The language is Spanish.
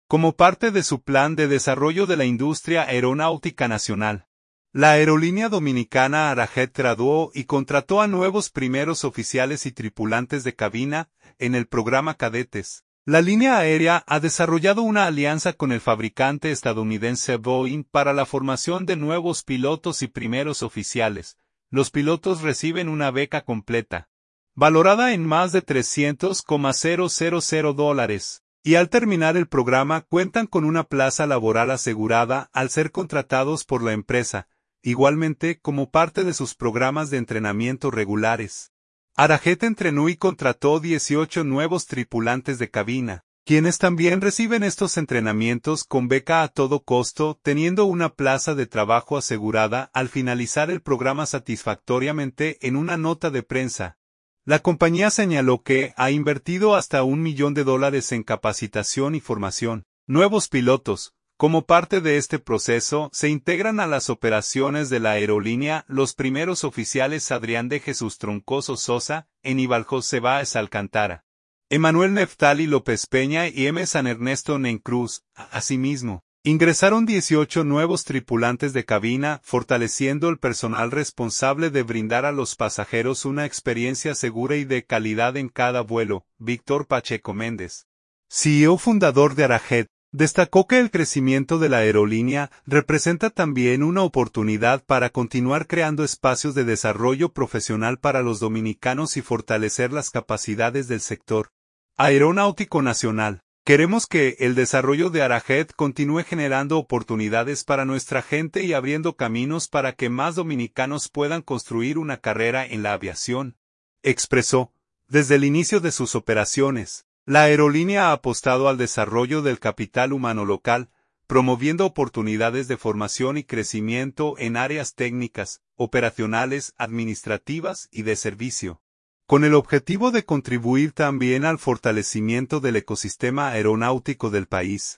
como parte de su plan de desarrollo de la industria aeronáutica nacional. La aerolínea dominicana Arajet graduó y contrató a nuevos primeros oficiales y tripulantes de cabina en el programa Cadetes. La línea aérea ha desarrollado una alianza con el fabricante estadounidense Boeing para la formación de nuevos pilotos y primeros oficiales. Los pilotos reciben una beca completa, valorada en más de $300,000, y al terminar el programa cuentan con una plaza laboral asegurada al ser contratados por la empresa, igualmente como parte de sus programas de entrenamiento regulares. Arajet entrenó y contrató 18 nuevos tripulantes de cabina, quienes también reciben estos entrenamientos con beca a todo costo, teniendo una plaza de trabajo asegurada al finalizar el programa satisfactoriamente. En una nota de prensa, la compañía señaló que ha invertido hasta $1 millón en capacitación y formación. Nuevos pilotos. Como parte de este proceso, se integran a las operaciones de la aerolínea los primeros oficiales Adrián de Jesús Troncoso Sosa, Aníbal José Báez Alcántara, Emanuel Neftali López Peña y M. San Ernesto Nencruz. Asimismo, ingresaron 18 nuevos tripulantes de cabina, fortaleciendo el personal responsable de brindar a los pasajeros una experiencia segura y de calidad en cada vuelo. Víctor Pacheco Méndez, CEO fundador de Arajet, destacó que el crecimiento de la aerolínea representa también una oportunidad para continuar creando espacios de desarrollo profesional para los dominicanos y fortalecer las capacidades del sector aeronáutico nacional. Queremos que el desarrollo de Arajet continúe generando oportunidades para nuestra gente y abriendo caminos para que más dominicanos puedan construir una carrera en la aviación, expresó. Desde el inicio de sus operaciones, la aerolínea ha apostado al desarrollo del capital humano local, promoviendo oportunidades de formación y crecimiento en áreas técnicas, operacionales, administrativas y de servicio, con el objetivo de contribuir también al fortalecimiento del ecosistema aeronáutico del país.